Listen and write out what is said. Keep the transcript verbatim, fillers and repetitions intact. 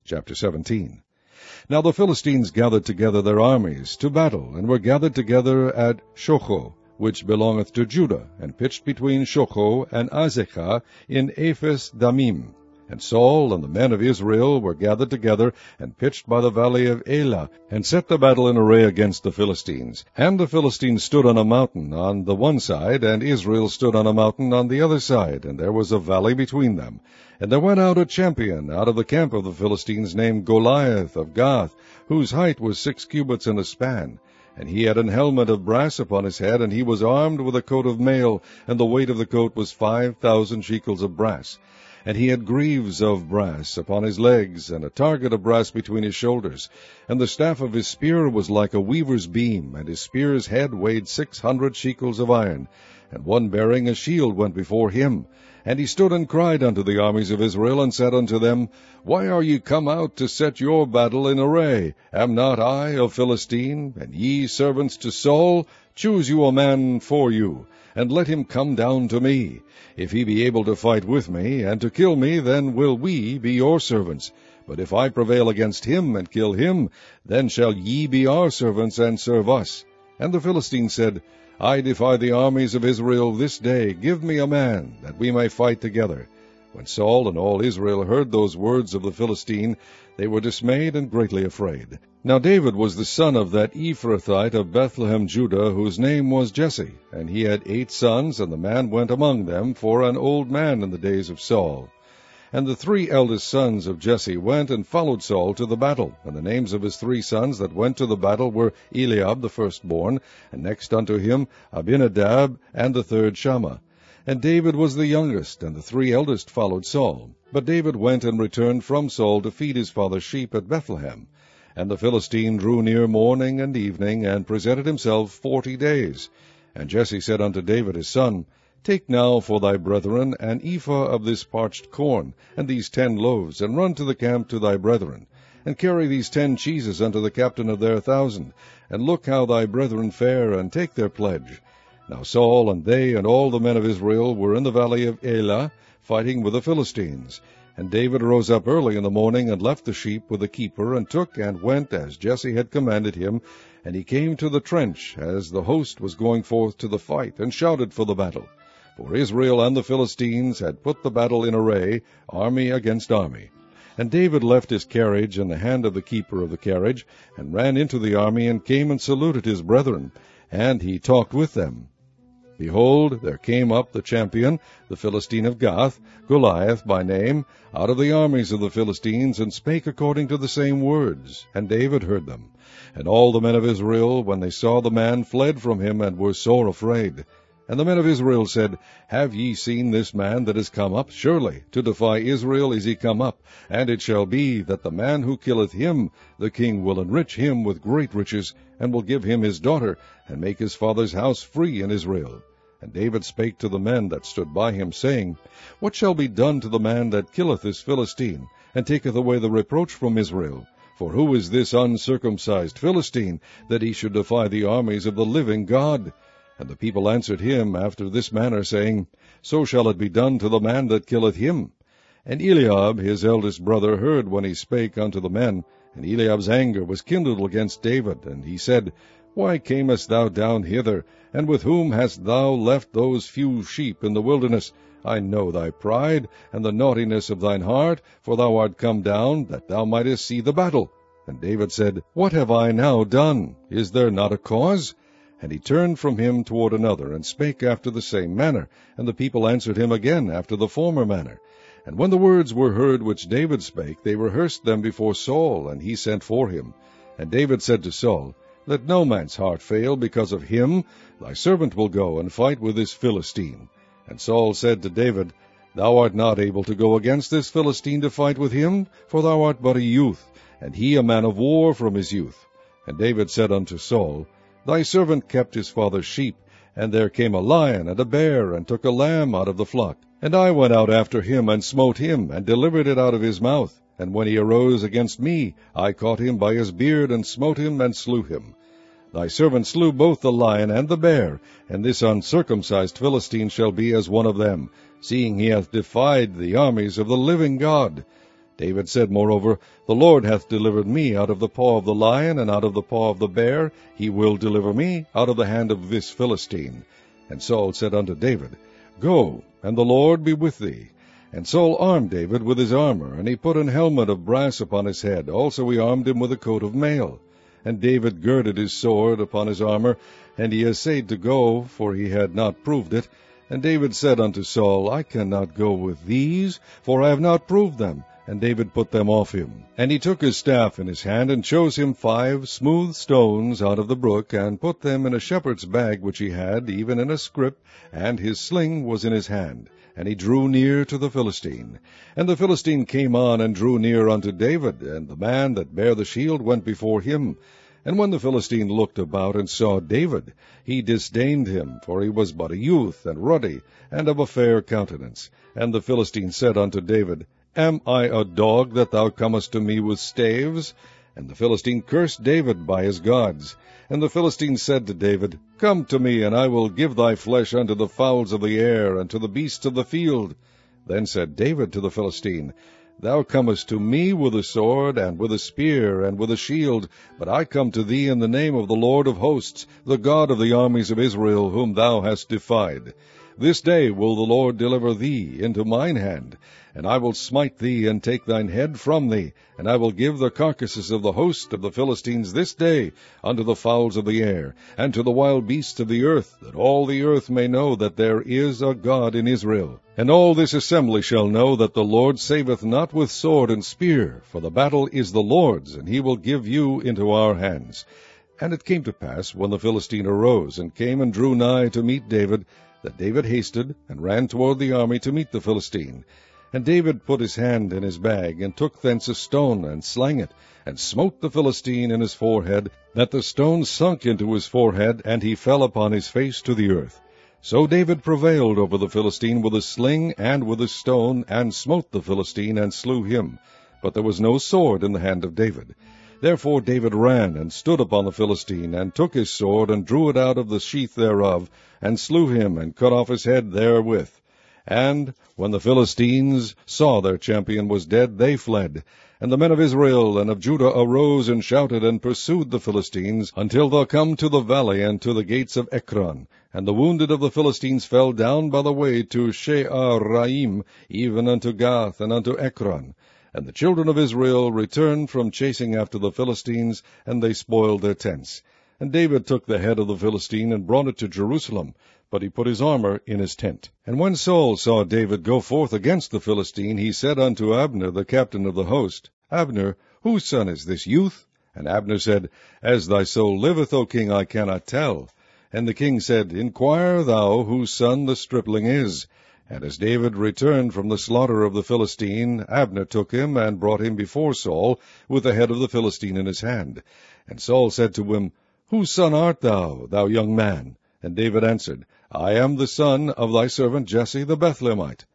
Chapter seventeen. Now the Philistines gathered together their armies to battle, and were gathered together at Shocho, which belongeth to Judah, and pitched between Shocho and Azekah in Ephes Damim. And Saul and the men of Israel were gathered together, and pitched by the valley of Elah, and set the battle in array against the Philistines. And the Philistines stood on a mountain on the one side, and Israel stood on a mountain on the other side, and there was a valley between them. And there went out a champion out of the camp of the Philistines, named Goliath of Gath, whose height was six cubits and a span. And he had an helmet of brass upon his head, and he was armed with a coat of mail, and the weight of the coat was five thousand shekels of brass. And he had greaves of brass upon his legs, and a target of brass between his shoulders. And the staff of his spear was like a weaver's beam, and his spear's head weighed six hundred shekels of iron. And one bearing a shield went before him. And he stood and cried unto the armies of Israel, and said unto them, Why are ye come out to set your battle in array? Am not I a Philistine, and ye servants to Saul? Choose you a man for you, and let him come down to me. If he be able to fight with me, and to kill me, then will we be your servants. But if I prevail against him, and kill him, then shall ye be our servants, and serve us. And the Philistines said, I defy the armies of Israel this day. Give me a man, that we may fight together. When Saul and all Israel heard those words of the Philistine, they were dismayed and greatly afraid. Now David was the son of that Ephrathite of Bethlehem, Judah, whose name was Jesse. And he had eight sons, and the man went among them for an old man in the days of Saul. And the three eldest sons of Jesse went and followed Saul to the battle. And the names of his three sons that went to the battle were Eliab the firstborn, and next unto him Abinadab, and the third Shammah. And David was the youngest, and the three eldest followed Saul. But David went and returned from Saul to feed his father's sheep at Bethlehem. And the Philistine drew near morning and evening, and presented himself forty days. And Jesse said unto David his son, Take now for thy brethren an ephah of this parched corn, and these ten loaves, and run to the camp to thy brethren. And carry these ten cheeses unto the captain of their thousand, and look how thy brethren fare, and take their pledge. Now Saul and they and all the men of Israel were in the valley of Elah, fighting with the Philistines. And David rose up early in the morning, and left the sheep with the keeper, and took and went as Jesse had commanded him. And he came to the trench, as the host was going forth to the fight, and shouted for the battle. For Israel and the Philistines had put the battle in array, army against army. And David left his carriage in the hand of the keeper of the carriage, and ran into the army, and came and saluted his brethren. And he talked with them. Behold, there came up the champion, the Philistine of Gath, Goliath by name, out of the armies of the Philistines, and spake according to the same words. And David heard them. And all the men of Israel, when they saw the man, fled from him, and were sore afraid. And the men of Israel said, Have ye seen this man that is come up? Surely to defy Israel is he come up. And it shall be that the man who killeth him, the king will enrich him with great riches, and will give him his daughter, and make his father's house free in Israel. And David spake to the men that stood by him, saying, What shall be done to the man that killeth this Philistine, and taketh away the reproach from Israel? For who is this uncircumcised Philistine, that he should defy the armies of the living God? And the people answered him after this manner, saying, So shall it be done to the man that killeth him. And Eliab his eldest brother heard when he spake unto the men. And Eliab's anger was kindled against David. And he said, Why camest thou down hither? And with whom hast thou left those few sheep in the wilderness? I know thy pride, and the naughtiness of thine heart, for thou art come down, that thou mightest see the battle. And David said, What have I now done? Is there not a cause? And he turned from him toward another, and spake after the same manner. And the people answered him again after the former manner. And when the words were heard which David spake, they rehearsed them before Saul, and he sent for him. And David said to Saul, Let no man's heart fail because of him. Thy servant will go and fight with this Philistine. And Saul said to David, Thou art not able to go against this Philistine to fight with him, for thou art but a youth, and he a man of war from his youth. And David said unto Saul, Thy servant kept his father's sheep, and there came a lion and a bear, and took a lamb out of the flock. And I went out after him, and smote him, and delivered it out of his mouth. And when he arose against me, I caught him by his beard, and smote him, and slew him. Thy servant slew both the lion and the bear, and this uncircumcised Philistine shall be as one of them, seeing he hath defied the armies of the living God. David said, moreover, The Lord hath delivered me out of the paw of the lion, and out of the paw of the bear. He will deliver me out of the hand of this Philistine. And Saul said unto David, Go, and the Lord be with thee. And Saul armed David with his armor, and he put an helmet of brass upon his head. Also he armed him with a coat of mail. And David girded his sword upon his armor, and he essayed to go, for he had not proved it. And David said unto Saul, I cannot go with these, for I have not proved them. And David put them off him. And he took his staff in his hand, and chose him five smooth stones out of the brook, and put them in a shepherd's bag which he had, even in a scrip, and his sling was in his hand. And he drew near to the Philistine. And the Philistine came on, and drew near unto David, and the man that bare the shield went before him. And when the Philistine looked about and saw David, he disdained him, for he was but a youth, and ruddy, and of a fair countenance. And the Philistine said unto David, Am I a dog that thou comest to me with staves? And the Philistine cursed David by his gods. And the Philistine said to David, Come to me, and I will give thy flesh unto the fowls of the air, and to the beasts of the field. Then said David to the Philistine, Thou comest to me with a sword, and with a spear, and with a shield, but I come to thee in the name of the Lord of hosts, the God of the armies of Israel, whom thou hast defied. This day will the Lord deliver thee into mine hand, and I will smite thee, and take thine head from thee, and I will give the carcasses of the host of the Philistines this day unto the fowls of the air, and to the wild beasts of the earth, that all the earth may know that there is a God in Israel. And all this assembly shall know that the Lord saveth not with sword and spear, for the battle is the Lord's, and he will give you into our hands. And it came to pass, when the Philistine arose, and came and drew nigh to meet David, that David hasted, and ran toward the army to meet the Philistine. And David put his hand in his bag, and took thence a stone, and slang it, and smote the Philistine in his forehead, that the stone sunk into his forehead, and he fell upon his face to the earth. So David prevailed over the Philistine with a sling and with a stone, and smote the Philistine, and slew him. But there was no sword in the hand of David. Therefore David ran, and stood upon the Philistine, and took his sword, and drew it out of the sheath thereof, and slew him, and cut off his head therewith. And when the Philistines saw their champion was dead, they fled. And the men of Israel and of Judah arose and shouted, and pursued the Philistines, until they come to the valley, and to the gates of Ekron. And the wounded of the Philistines fell down by the way to She'araim, even unto Gath, and unto Ekron. And the children of Israel returned from chasing after the Philistines, and they spoiled their tents. And David took the head of the Philistine, and brought it to Jerusalem, but he put his armor in his tent. And when Saul saw David go forth against the Philistine, he said unto Abner, the captain of the host, Abner, whose son is this youth? And Abner said, As thy soul liveth, O king, I cannot tell. And the king said, Inquire thou whose son the stripling is. And as David returned from the slaughter of the Philistine, Abner took him, and brought him before Saul, with the head of the Philistine in his hand. And Saul said to him, Whose son art thou, thou young man? And David answered, I am the son of thy servant Jesse the Bethlehemite.